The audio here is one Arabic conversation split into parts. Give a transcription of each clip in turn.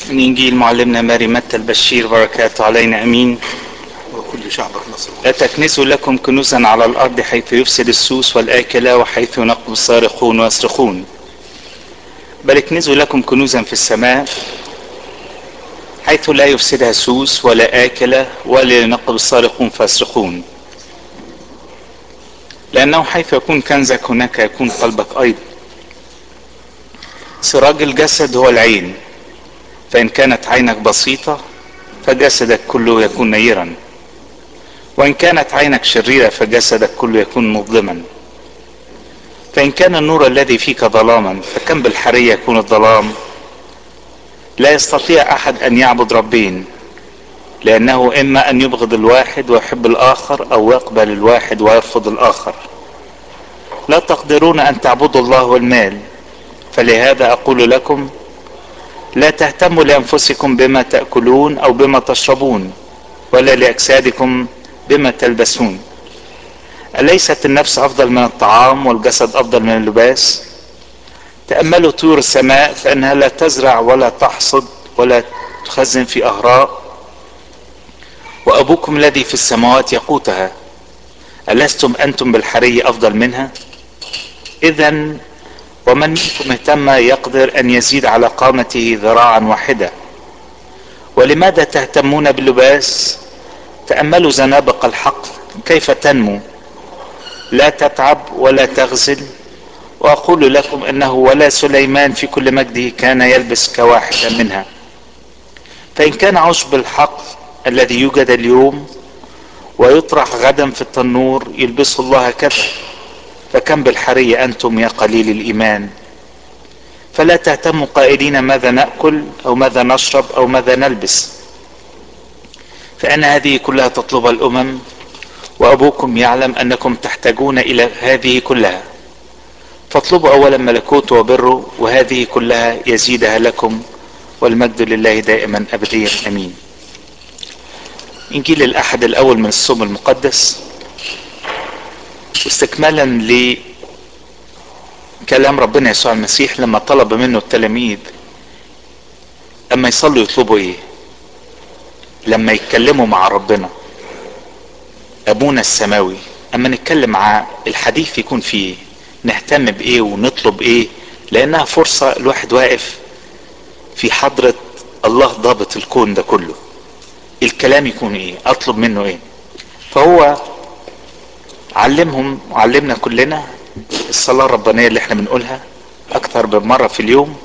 من إنجيل معلمنا ماري متى البشير بركاته علينا أمين. وكل شعبك نصر. لا تكنسوا لكم كنوزا على الأرض حيث يفسد السوس والآكلة وحيث ينقب الصارخون ويصرخون، بل اكنزوا لكم كنوزا في السماء حيث لا يفسدها سوس ولا آكلة ولا ينقب الصارخون فيصرخون، لأنه حيث يكون كنزك هناك يكون قلبك أيضا. سراج الجسد هو العين، فإن كانت عينك بسيطة فجسدك كله يكون نيرا، وإن كانت عينك شريرة فجسدك كله يكون مظلما. فإن كان النور الذي فيك ظلاما فكم بالحري يكون الظلام. لا يستطيع أحد أن يعبد ربين، لأنه إما أن يبغض الواحد ويحب الآخر أو يقبل الواحد ويرفض الآخر. لا تقدرون أن تعبدوا الله والمال، فلهذا أقول لكم لا تهتموا لأنفسكم بما تأكلون أو بما تشربون، ولا لأجسادكم بما تلبسون. أليست النفس أفضل من الطعام والجسد أفضل من اللباس؟ تأملوا طيور السماء فإنها لا تزرع ولا تحصد ولا تخزن في أهراء، وأبوكم الذي في السماوات يقوتها. ألستم أنتم بالحري أفضل منها؟ إذن ومن منكم اهتم يقدر أن يزيد على قامته ذراعا واحدة. ولماذا تهتمون باللباس؟ تأملوا زنابق الحقل كيف تنمو، لا تتعب ولا تغزل. وأقول لكم أنه ولا سليمان في كل مجده كان يلبس كواحدة منها. فإن كان عشب الحقل الذي يوجد اليوم ويطرح غدا في التنور يلبسه الله هكذا، فكم بالحري أنتم يا قليل الإيمان. فلا تهتموا قائلين ماذا نأكل أو ماذا نشرب أو ماذا نلبس، فإن هذه كلها تطلبها الأمم، وأبوكم يعلم أنكم تحتاجون إلى هذه كلها. فاطلبوا أولا ملكوته وبره، وهذه كلها يزيدها لكم، والمجد لله دائما أبديا أمين. إنجيل الأحد الأول من الصوم المقدس، واستكمالا لكلام ربنا يسوع المسيح لما طلب منه التلاميذ أما يصلوا يطلبوا إيه، لما يتكلموا مع ربنا أبونا السماوي، أما نتكلم مع الحديث يكون فيه نهتم بإيه ونطلب إيه، لأنها فرصة الواحد واقف في حضرة الله ضابط الكون ده كله. الكلام يكون إيه، أطلب منه إيه. فهو علمهم وعلمنا كلنا الصلاة الربانية اللي احنا بنقولها أكثر من مرة في اليوم.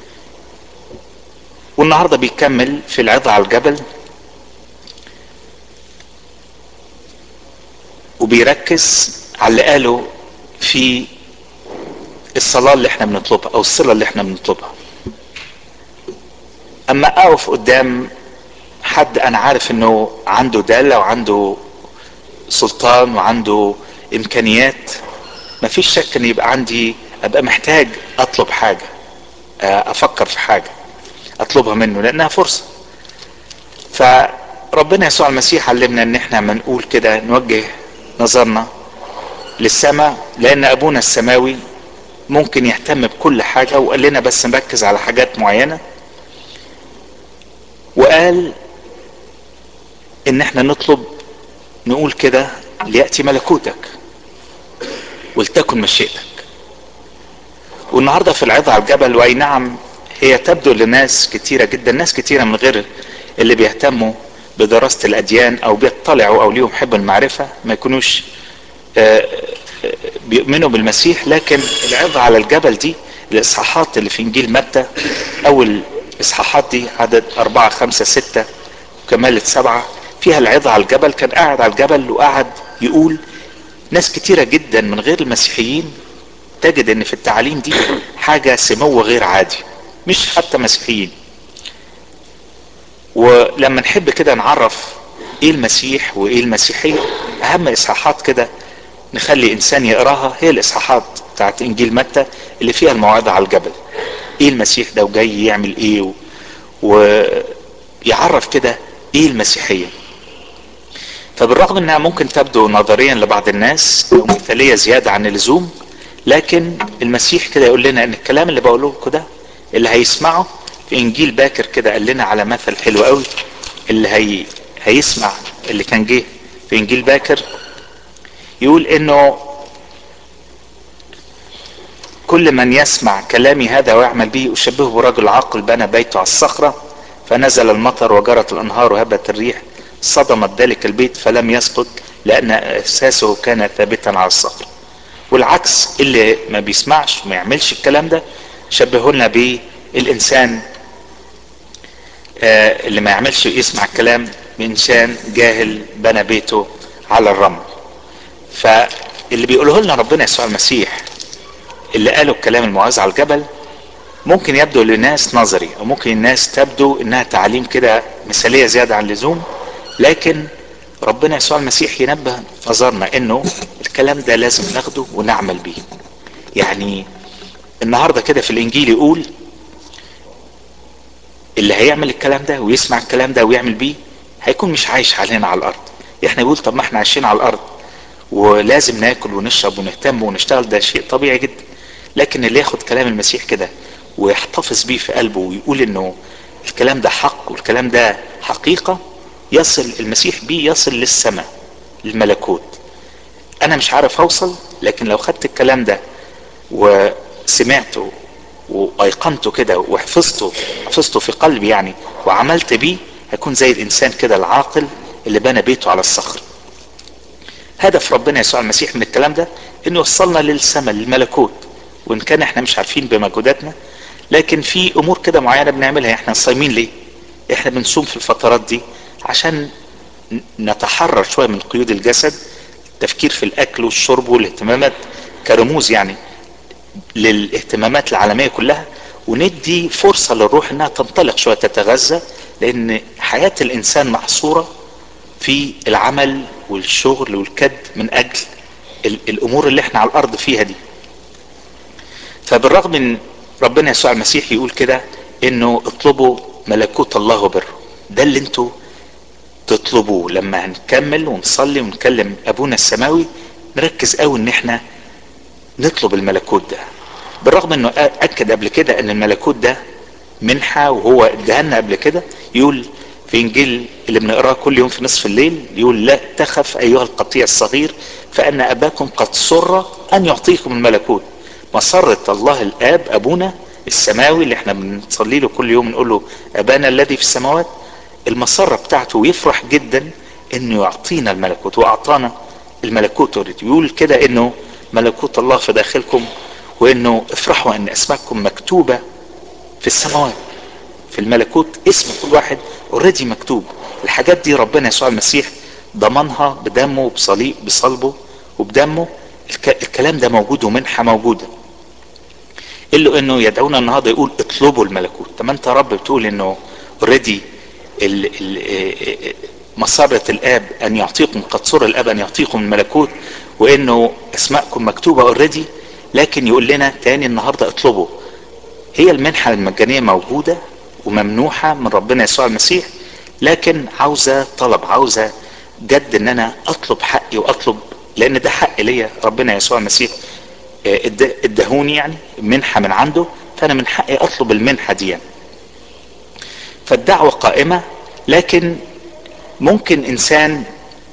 والنهاردة بيكمل في العظة على الجبل، وبيركز على اللي قاله في الصلاة اللي احنا بنطلبها او الصلة اللي احنا بنطلبها. اما اقف قدام حد انا عارف انه عنده دالة وعنده سلطان وعنده امكانيات، مفيش شك ان يبقى عندي ابقى محتاج اطلب حاجة، افكر في حاجة اطلبها منه لانها فرصة. فربنا يسوع المسيح علمنا ان احنا ما نقول كده نوجه نظرنا للسماء، لان ابونا السماوي ممكن يهتم بكل حاجة، وقال لنا بس نركز على حاجات معينة. وقال ان احنا نطلب نقول كده ليأتي ملكوتك ولتكن مشيئتك. والنهاردة في العظة على الجبل، واي نعم هي تبدو لناس كتيرة جدا، ناس كتيرة من غير اللي بيهتموا بدراسة الاديان او بيطلعوا او ليهم حب المعرفة ما يكونوش بيؤمنوا بالمسيح. لكن العظة على الجبل دي الاصحاحات اللي في انجيل متى، اول اصحاحات دي عدد 4 5 6 وكمالة 7 فيها العظة على الجبل. كان قاعد على الجبل وقعد يقول. ناس كتيرة جدا من غير المسيحيين تجد ان في التعاليم دي حاجة سمو غير عادي، مش حتى مسيحيين. ولما نحب كده نعرف ايه المسيح وايه المسيحية، اهم اصحاحات كده نخلي انسان يقراها هي الاصحاحات بتاعت انجيل متى اللي فيها الموعظة على الجبل. ايه المسيح ده وجاي يعمل ايه، ويعرف كده ايه المسيحية. فبالرغم انها ممكن تبدو نظريا لبعض الناس او مثالية زيادة عن اللزوم، لكن المسيح كده يقول لنا ان الكلام اللي بقوله لكم ده اللي هيسمعه في انجيل باكر كده قال لنا على مثل حلو قوي. اللي هيسمع اللي كان جه في انجيل باكر يقول انه كل من يسمع كلامي هذا ويعمل به اشبهه برجل عاقل بنى بيته على الصخرة، فنزل المطر وجرت الانهار وهبت الريح، صدمت ذلك البيت فلم يسقط لان اساسه كان ثابتا على الصخر. والعكس، اللي ما بيسمعش وما يعملش الكلام ده شبهه لنا بالانسان اللي ما يعملش يسمع الكلام بانسان جاهل بنى بيته على الرمل. فاللي بيقوله لنا ربنا يسوع المسيح اللي قالوا الكلام الموعظة على الجبل ممكن يبدو للناس نظري، او ممكن الناس تبدو انها تعاليم كده مثالية زيادة عن اللزوم، لكن ربنا يسوع المسيح ينبه نظرنا انه الكلام ده لازم ناخده ونعمل بيه. يعني النهاردة كده في الانجيل يقول اللي هيعمل الكلام ده ويسمع الكلام ده ويعمل بيه هيكون مش عايش علينا على الارض. احنا بيقول طب ما احنا عايشين على الارض ولازم ناكل ونشرب ونهتم ونشتغل، ده شيء طبيعي جدا. لكن اللي ياخد كلام المسيح كده ويحتفظ بيه في قلبه ويقول انه الكلام ده حق والكلام ده حقيقة، يصل المسيح بيه يصل للسماء، للملكوت. انا مش عارف اوصل، لكن لو خدت الكلام ده وسمعته وايقنته كده حفظته في قلبي يعني، وعملت بيه، هيكون زي الانسان كده العاقل اللي بنى بيته على الصخر. هدف ربنا يسوع المسيح من الكلام ده انه يوصلنا للسماء، للملكوت. وان كان احنا مش عارفين بمجهوداتنا، لكن في امور كده معينة بنعملها. احنا صايمين ليه؟ احنا بنصوم في الفترات دي عشان نتحرر شوية من قيود الجسد، التفكير في الاكل والشرب والاهتمامات كرموز يعني للاهتمامات العالمية كلها، وندي فرصة للروح انها تنطلق شوية تتغذى، لان حياة الانسان محصورة في العمل والشغل والكد من اجل الامور اللي احنا على الارض فيها دي. فبالرغم من ربنا يسوع المسيح يقول كده انه اطلبوا ملكوت الله وبره، ده اللي انتوا تطلبوه لما هنكمل ونصلي ونكلم ابونا السماوي. نركز قوي ان احنا نطلب الملكوت ده، بالرغم انه اكد قبل كده ان الملكوت ده منحة وهو ادهلنا قبل كده. يقول في انجيل اللي بنقراه كل يوم في نصف الليل، يقول لا تخف ايها القطيع الصغير فان اباكم قد سر ان يعطيكم الملكوت. مسرة الله الاب ابونا السماوي اللي احنا بنصلي له كل يوم نقول له ابانا الذي في السماوات، المسرة بتاعته يفرح جدا انه يعطينا الملكوت، واعطانا الملكوت اوريدي. يقول كده انه ملكوت الله في داخلكم، وانه افرحوا ان اسماءكم مكتوبة في السماوات. في الملكوت اسم كل واحد اوريدي مكتوب. الحاجات دي ربنا يسوع المسيح ضمنها بدمه وبصليب بصلبه وبدمه. الكلام ده موجود ومنحة موجودة. الا انه يدعونا النهارده يقول اطلبوا الملكوت. طب ما انت يا رب بتقول انه اوريدي مسرة الاب ان يعطيكم، قد سر الاب ان يعطيكم الملكوت، وانه اسماءكم مكتوبة اوريدي. لكن يقول لنا تاني النهاردة اطلبوا. هي المنحة المجانية موجودة وممنوحة من ربنا يسوع المسيح، لكن عاوزة طلب، عاوزة جد ان انا اطلب حقي واطلب، لان ده حق ليا ربنا يسوع المسيح ادهوني يعني منحة من عنده، فانا من حقي اطلب المنحة دي يعني. فالدعوة قائمة، لكن ممكن انسان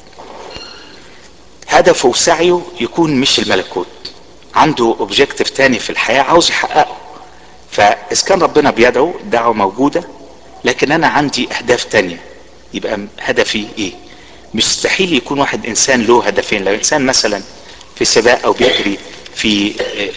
هدفه وسعيه يكون مش الملكوت، عنده اوبجيكتيف تاني في الحياة عاوز يحققه. فاذا كان ربنا بيدعو، الدعوة موجودة، لكن انا عندي اهداف تانية. يبقى هدفي ايه؟ مستحيل يكون واحد انسان له هدفين. لو انسان مثلا في سباق او بيجري في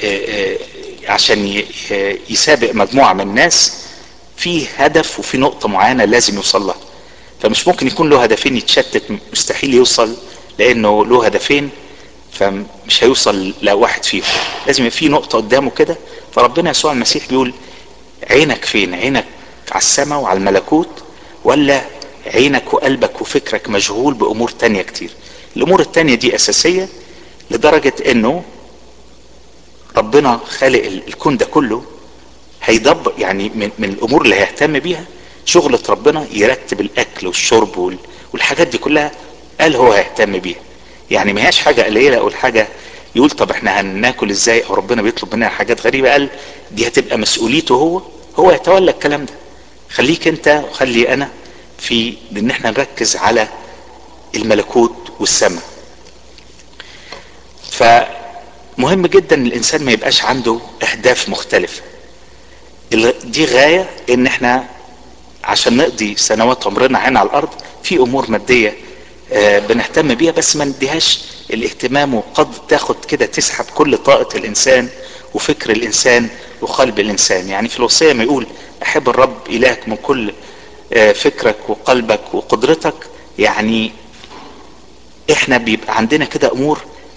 عشان يسابق مجموعة من الناس، في هدف وفي نقطة معينة لازم يوصل لها. فمش ممكن يكون له هدفين يتشتت، مستحيل يوصل لانه له هدفين، فمش هيوصل لواحد فيهم. لازم يبقى في نقطة قدامه كده. فربنا يسوع المسيح بيقول عينك فين؟ عينك على السماء وعلى الملكوت، ولا عينك وقلبك وفكرك مشغول بامور تانية كتير؟ الامور التانية دي اساسية لدرجة انه ربنا خالق الكون ده كله هيدبر يعني من الامور اللي هيهتم بيها. شغلة ربنا يرتب الاكل والشرب والحاجات دي كلها، قال هو هيهتم بيها. يعني ما هياش حاجة قليلة او الحاجة يقول طب احنا هناكل ازاي، او ربنا بيطلب مننا حاجات غريبة. قال دي هتبقى مسؤوليته، هو يتولى الكلام ده. خليك انت وخلي انا في ان احنا نركز على الملكوت والسماء. فمهم جدا الانسان ما يبقاش عنده اهداف مختلفة. دي غاية ان احنا عشان نقضي سنوات عمرنا هنا على الارض في امور مادية بنهتم بيها، بس ما نديهاش الاهتمام، وقد تاخد كده تسحب كل طاقة الانسان وفكر الانسان وقلب الانسان. يعني في الوصية ما يقول احب الرب الهك من كل فكرك وقلبك وقدرتك. يعني احنا بيبقى عندنا كده امور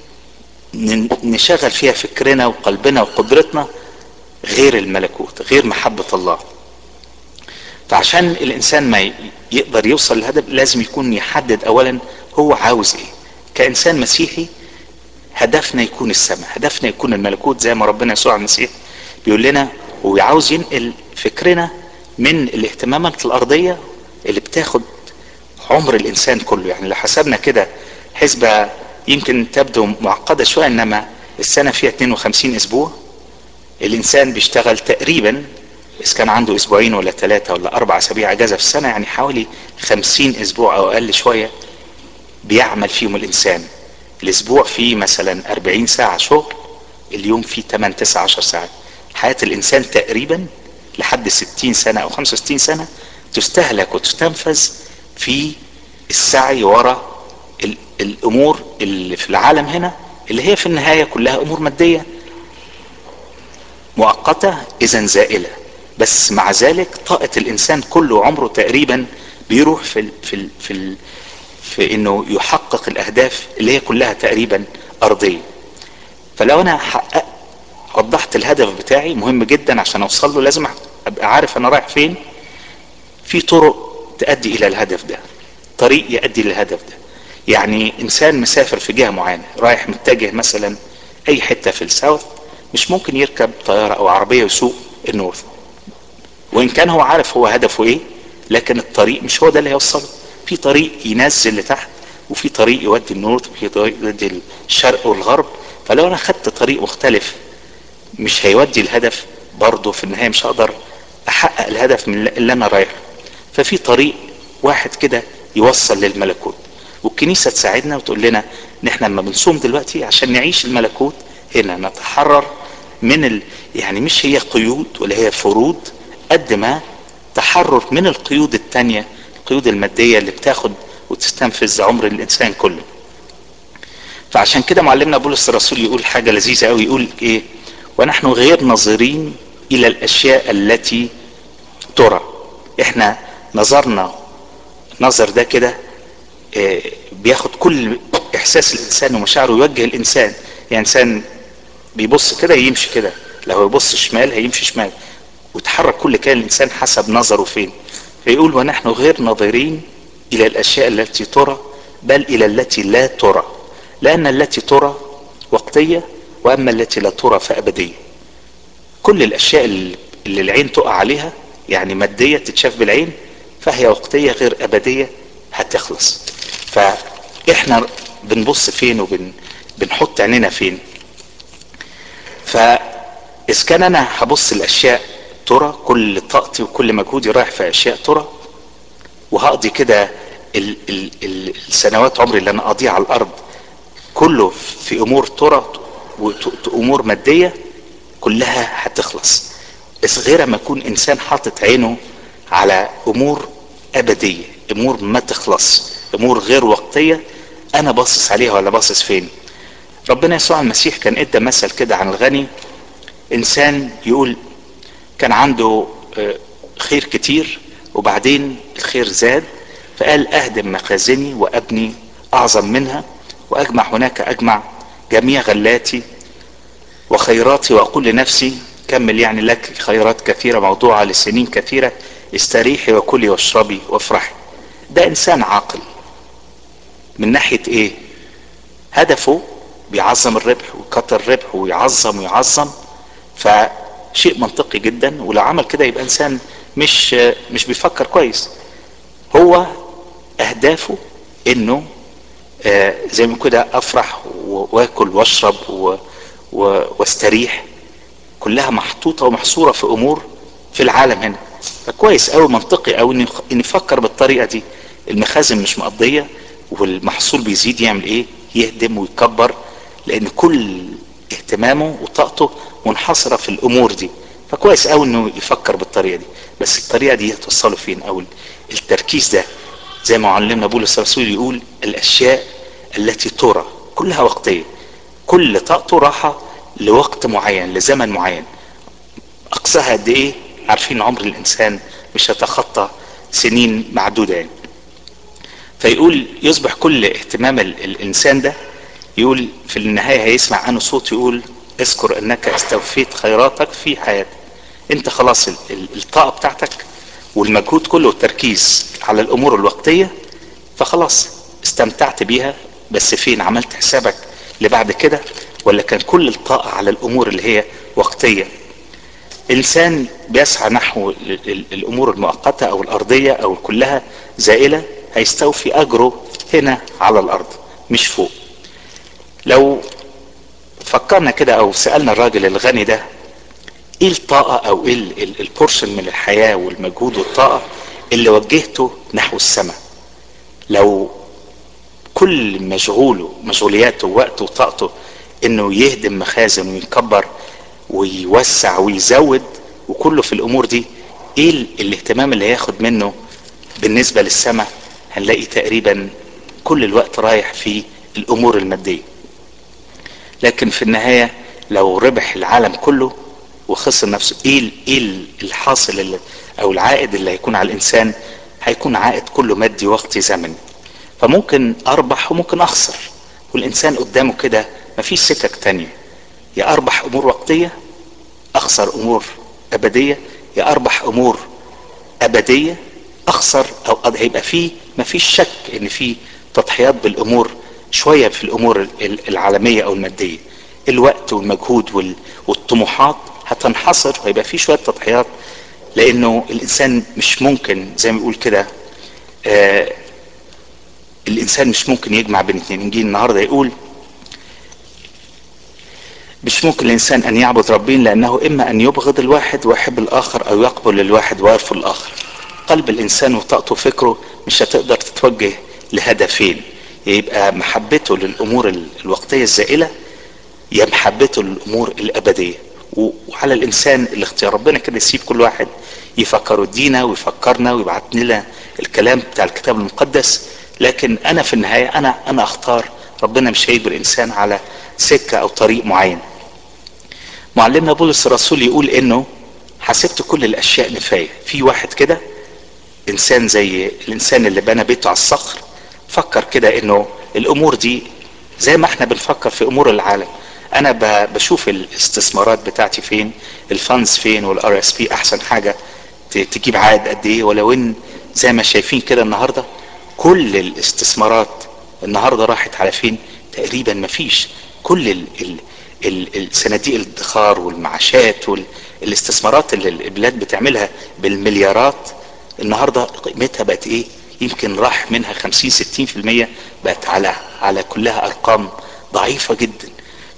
نشغل فيها فكرنا وقلبنا وقدرتنا غير الملكوت، غير محبة الله. فعشان الانسان ما يقدر يوصل للهدف لازم يكون يحدد اولا هو عاوز ايه. كانسان مسيحي هدفنا يكون السماء، هدفنا يكون الملكوت، زي ما ربنا يسوع المسيح بيقول لنا. وعاوز ينقل فكرنا من الاهتمامات الارضية اللي بتاخد عمر الانسان كله. يعني لو حسبنا كده حسبة يمكن تبدو معقدة شوية، انما السنة فيها 52 اسبوع. الانسان بيشتغل تقريبا اذا كان عنده اسبوعين ولا 3 ولا 4 اسابيع اجازة في السنة، يعني حوالي 50 اسبوع او اقل شوية بيعمل فيهم الانسان. الاسبوع فيه مثلا 40 ساعة شغل، اليوم فيه 8 9 10 ساعات. حياة الانسان تقريبا لحد 60 سنة او 65 سنة تستهلك وتستنفذ في السعي وراء الامور اللي في العالم هنا، اللي هي في النهاية كلها امور مادية مؤقتة اذا زائلة. بس مع ذلك طاقة الانسان كله عمره تقريبا بيروح في انه يحقق الاهداف اللي هي كلها تقريبا ارضية. فلو انا وضحت الهدف بتاعي مهم جدا عشان اوصل له لازم ابقى عارف انا رايح فين. في طرق تؤدي الى الهدف ده، طريق يؤدي للهدف ده. يعني انسان مسافر في جهة معينة رايح متجه مثلا اي حتة في الساوث، مش ممكن يركب طيارة او عربية ويسوق النورث، وان كان هو عارف هو هدفه ايه، لكن الطريق مش هو ده اللي هيوصله. في طريق ينزل لتحت، وفي طريق يودي النورث، وفي طريق يودي الشرق والغرب. فلو انا خدت طريق مختلف مش هيودي الهدف، برضه في النهاية مش هقدر احقق الهدف من اللي انا رايحه. ففي طريق واحد كده يوصل للملكوت، والكنيسة تساعدنا وتقول لنا ان احنا لما بنصوم دلوقتي عشان نعيش الملكوت هنا نتحرر من يعني مش هي قيود ولا هي فروض، قد ما تحرر من القيود التانية، القيود المادية اللي بتاخد وتستنفذ عمر الانسان كله. فعشان كده معلمنا بولس الرسول يقول حاجة لذيذة قوي، يقول ايه؟ ونحن غير ناظرين الى الاشياء التي ترى. احنا نظرنا نظر ده كده بياخد كل احساس الانسان ومشاعره يوجه الانسان. يعني انسان بيبص كده يمشي كده، لو يبص شمال هيمشي شمال، وتحرك كل كائن الانسان حسب نظره فين. فيقول ونحن غير ناظرين الى الاشياء التي ترى بل الى التي لا ترى، لان التي ترى وقتية واما التي لا ترى فابدية. كل الاشياء اللي العين تقع عليها يعني مادية تتشاف بالعين فهي وقتية غير ابدية هتخلص. فاحنا بنبص فين وبنحط عيننا فين؟ فاذا كان انا هبص الاشياء ترى، كل طاقتي وكل مجهودي رايح في اشياء ترى، وهقضي كده السنوات عمري اللي انا اقضيها على الارض كله في امور ترى وامور مادية كلها هتخلص. بس غير ما يكون انسان حاطط عينه على امور ابدية، امور ما تخلص، امور غير وقتية، انا باصص عليها ولا باصص فين؟ ربنا يسوع المسيح كان ادى مثل كده عن الغني. انسان يقول كان عنده خير كتير وبعدين الخير زاد، فقال اهدم مخازني وابني اعظم منها واجمع هناك، اجمع جميع غلاتي وخيراتي واقول لنفسي كمل، يعني لك خيرات كثيرة موضوعة لسنين كثيرة، استريحي وكلي واشربي وافرحي. ده انسان عاقل من ناحية ايه؟ هدفه بيعظم الربح ويكتر الربح ويعظم ويعظم، فشيء منطقي جدا. ولو عمل كده يبقى انسان مش بيفكر كويس. هو اهدافه انه زي ما كده افرح واكل واشرب واستريح، كلها محطوطة ومحصورة في امور في العالم هنا. فكويس قوي منطقي قوي ان يفكر بالطريقه دي. المخازن مش مقضيه والمحصول بيزيد، يعمل ايه؟ يهدم ويكبر، لان كل اهتمامه وطاقته منحصره في الامور دي. فكويس قوي انه يفكر بالطريقه دي. بس الطريقه دي هتوصله فين؟ او التركيز ده زي ما علمنا بولس الرسول يقول الاشياء التي ترى كلها وقتيه، كل طاقته راحه لوقت معين لزمن معين. اقصاها قد ايه؟ عارفين عمر الانسان مش هيتخطى سنين معدودة يعني. فيقول يصبح كل اهتمام الانسان ده، يقول في النهاية هيسمع عنه صوت يقول اذكر انك استوفيت خيراتك في حياتك. انت خلاص الطاقة بتاعتك والمجهود كله والتركيز على الامور الوقتية، فخلاص استمتعت بيها. بس فين؟ عملت حسابك لبعد كده؟ ولا كان كل الطاقة على الامور اللي هي وقتية؟ انسان بيسعى نحو الامور المؤقتة او الارضية او كلها زائلة، هيستوفي اجره هنا على الارض مش فوق. لو فكرنا كده او سألنا الراجل الغني ده ايه الطاقة او ايه البورشن من الحياة والمجهود والطاقة اللي وجهته نحو السماء؟ لو كل مشغولياته ووقته وطاقته انه يهدم مخازن ويكبر ويوسع ويزود وكله في الامور دي، ايه الاهتمام اللي هياخد منه بالنسبة للسماء؟ هنلاقي تقريبا كل الوقت رايح في الامور المادية. لكن في النهاية لو ربح العالم كله وخسر نفسه، ايه الحاصل او العائد اللي هيكون على الانسان؟ هيكون عائد كله مادي وقتي زمني. فممكن اربح وممكن اخسر، والانسان قدامه كده مفيش سكك تانية، يا اربح امور وقتية اخسر امور ابدية، يا اربح امور ابدية اخسر او هيبقى فيه مفيش شك ان في تضحيات بالامور شوية في الامور العالمية او المادية. الوقت والمجهود والطموحات هتنحصر وهيبقى فيه شوية تضحيات، لانه الانسان مش ممكن زي ما يقول كده الانسان مش ممكن يجمع بين اتنين. انجيل النهارده يقول مش ممكن الانسان ان يعبد ربين، لانه اما ان يبغض الواحد ويحب الاخر او يقبل الواحد ويرفض الاخر. قلب الانسان وطاقته وفكره مش هتقدر تتوجه لهدفين، يبقى محبته للامور الوقتية الزائلة يا محبته للامور الابدية. وعلى الانسان الاختيار. ربنا كده يسيب كل واحد يفكر يدينا ويفكرنا ويبعت لنا الكلام بتاع الكتاب المقدس، لكن انا في النهاية انا اختار. ربنا مش هيجبر الانسان على سكة او طريق معين. معلمنا بولس الرسول يقول انه حسبت كل الاشياء نفاية. في واحد كده انسان زي الانسان اللي بنى بيته على الصخر، فكر كده انه الامور دي زي ما احنا بنفكر في امور العالم. انا بشوف الاستثمارات بتاعتي فين، الفانز فين، والار اس بي احسن حاجة تجيب عائد قد ايه. ولو ان زي ما شايفين كده النهاردة كل الاستثمارات النهاردة راحت على فين؟ تقريبا مفيش. كل الصناديق الادخار والمعاشات والاستثمارات اللي البلاد بتعملها بالمليارات النهاردة قيمتها بقت ايه؟ يمكن راح منها 50-60%، بقت على كلها ارقام ضعيفة جدا.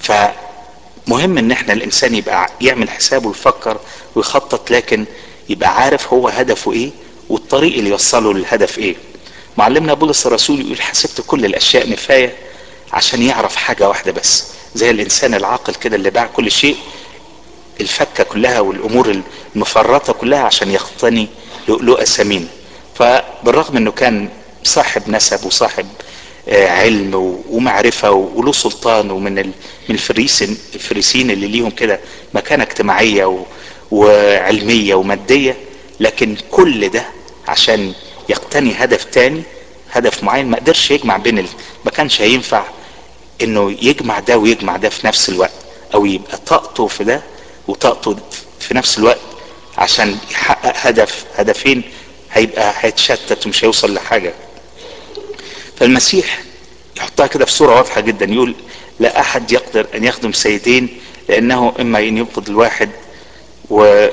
فمهم ان احنا الانسان يبقى يعمل حسابه ويفكر ويخطط، لكن يبقى عارف هو هدفه ايه والطريق اللي يوصله للهدف ايه. معلمنا بولس الرسول يقول حسبت كل الاشياء نفاية عشان يعرف حاجة واحدة بس، زي الانسان العاقل كده اللي باع كل شيء، الفكة كلها والامور المفرطة كلها عشان يقتني لؤلؤة ثمينة. فبالرغم انه كان صاحب نسب وصاحب علم ومعرفة وله سلطان، ومن من الفريسين اللي ليهم كده مكانة اجتماعية وعلمية ومادية، لكن كل ده عشان يقتني هدف تاني، هدف معين. ما قدرش يجمع بين ما كانش هينفع انه يجمع ده ويجمع ده في نفس الوقت، او يبقى طاقته في ده وطاقته في نفس الوقت عشان يحقق هدفين. هيبقى هيتشتت ومش هيوصل لحاجة. فالمسيح يحطها كده في صورة واضحة جدا، يقول لا احد يقدر ان يخدم سيدين، لانه اما ان يبغض الواحد ويحب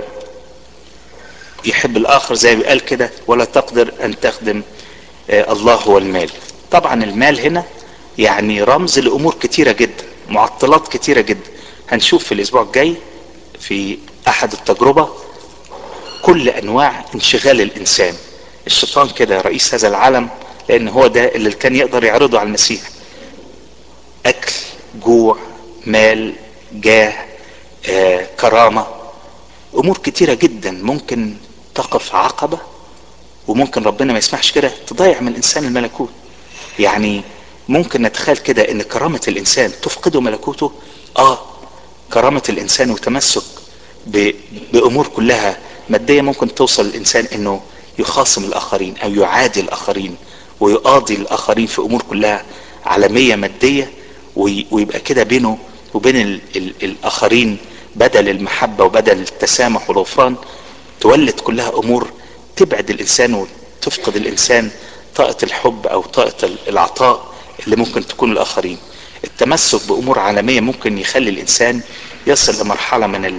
الاخر زي ما قال كده، ولا تقدر ان تخدم الله والمال. طبعا المال هنا يعني رمز لامور كتيرة جدا، معطلات كتيرة جدا. هنشوف في الاسبوع الجاي في احد التجربة كل انواع انشغال الانسان. الشيطان كده رئيس هذا العالم، لان هو ده اللي كان يقدر يعرضه على المسيح. اكل، جوع، مال، جاه، كرامة، امور كتيرة جدا ممكن تقف عقبة، وممكن ربنا ما يسمحش كده تضيع من الانسان الملكوت. يعني ممكن نتخيل كده ان كرامة الانسان تفقده ملكوته. كرامة الانسان وتمسك بامور كلها مادية ممكن توصل الانسان انه يخاصم الاخرين او يعادي الاخرين ويقاضي الاخرين في امور كلها عالمية مادية، ويبقى كده بينه وبين الاخرين بدل المحبة وبدل التسامح والغفران تولد كلها امور تبعد الانسان وتفقد الانسان طاقة الحب او طاقة العطاء اللي ممكن تكون الاخرين. التمسك بامور عالمية ممكن يخلي الانسان يصل لمرحلة من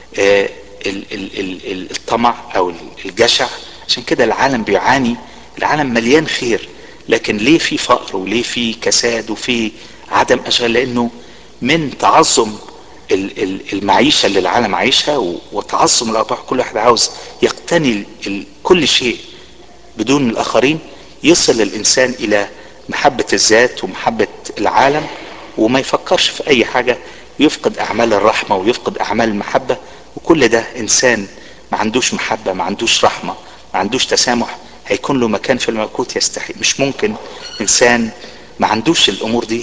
الطمع او الجشع. عشان كده العالم بيعاني، العالم مليان خير، لكن ليه في فقر وليه في كساد وفي عدم اشغال؟ لانه من تعظم المعيشة اللي العالم عايشها وتعظم الارباح، كل واحد عاوز يقتني كل شيء بدون الاخرين، يصل الانسان الى محبة الذات ومحبة العالم، وما يفكرش في اي حاجة، يفقد اعمال الرحمة ويفقد اعمال المحبة. وكل ده انسان ما عندوش محبة، ما عندوش رحمة، ما عندوش تسامح، هيكون له مكان في الملكوت؟ يستحيل. مش ممكن انسان ما عندوش الامور دي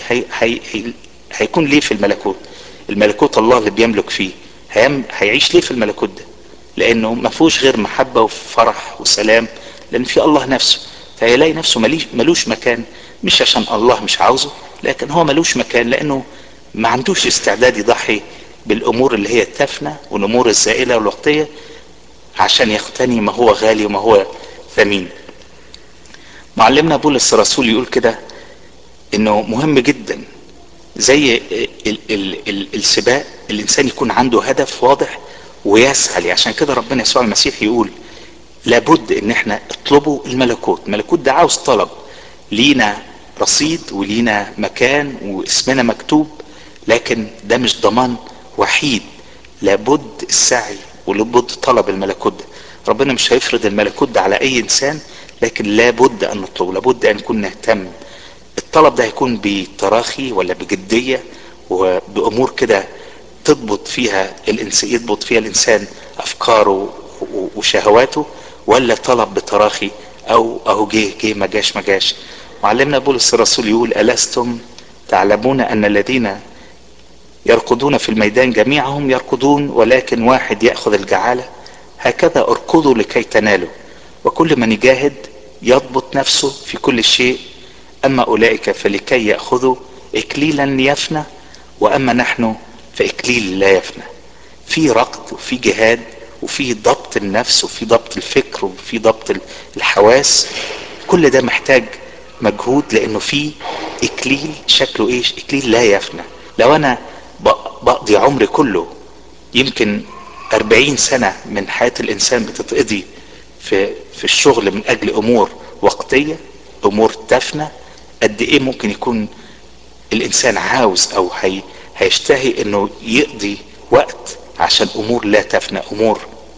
هيكون ليه في الملكوت؟ الملكوت الله اللي بيملك فيه، هيعيش ليه في الملكوت ده؟ لانه ما فيهوش غير محبة وفرح وسلام، لان في الله نفسه. فهيلاقي نفسه ملوش مكان، مش عشان الله مش عاوزه، لكن هو ملوش مكان لانه ما عندوش استعداد يضحي بالامور اللي هي التافنة والامور الزائلة والوقتية عشان يقتني ما هو غالي وما هو ثمين. معلمنا بولس الرسول يقول كده انه مهم جدا زي السباق الانسان يكون عنده هدف واضح ويسعى ليه. عشان كده ربنا يسوع المسيح يقول لابد ان احنا اطلبوا الملكوت. الملكوت ده عاوز طلب، لينا رصيد ولينا مكان واسمنا مكتوب، لكن ده مش ضمان وحيد. لابد السعي ولابد طلب الملكوت ده. ربنا مش هيفرض الملكوت ده على اي انسان، لكن لابد ان نطلبه، لابد ان نكون نهتم. الطلب ده هيكون بتراخي ولا بجدية وبامور كده تضبط فيها الانسان، يضبط فيها الانسان افكاره وشهواته، ولا طلب بتراخي او اهو جه ما جاش. معلمنا بولس الرسول يقول ألستم تعلمون ان الذين يركضون في الميدان جميعهم يركضون ولكن واحد يأخذ الجعالة؟ هكذا اركضوا لكي تنالوا، وكل من يجاهد يضبط نفسه في كل شيء. اما اولئك فلكي يأخذوا اكليلا يفنى، واما نحن فاكليل لا يفنى. في ركض وفي جهاد وفي ضبط النفس وفي ضبط الفكر وفي ضبط الحواس. كل ده محتاج مجهود، لانه في اكليل شكله ايه؟ اكليل لا يفنى. لو انا بقضي عمري كله، يمكن 40 سنة من حياة الانسان بتتقضي في الشغل من اجل امور وقتية، امور تافنة، قد ايه ممكن يكون الانسان عاوز او هيشتهي انه يقضي وقت عشان امور لا تفنى، امور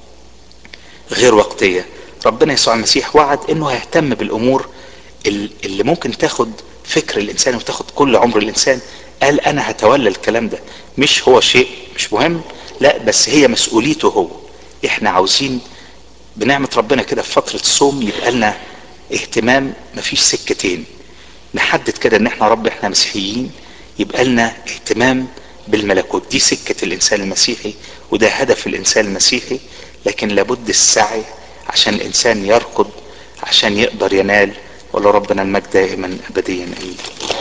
غير وقتية. ربنا يسوع المسيح وعد انه هيهتم بالامور اللي ممكن تاخد فكر الانسان وتاخد كل عمر الانسان. قال انا هتولى الكلام ده. مش هو شيء مش مهم، لا، بس هي مسؤوليته هو. احنا عاوزين بنعمة ربنا كده في فترة الصوم يبقى لنا اهتمام، مفيش سكتين، نحدد كده ان احنا رب احنا مسيحيين، يبقى لنا اهتمام بالملكوت. دي سكة الانسان المسيحي وده هدف الانسان المسيحي. لكن لابد السعي عشان الانسان يركض عشان يقدر ينال. ولربنا المجد دائما ابديا امين.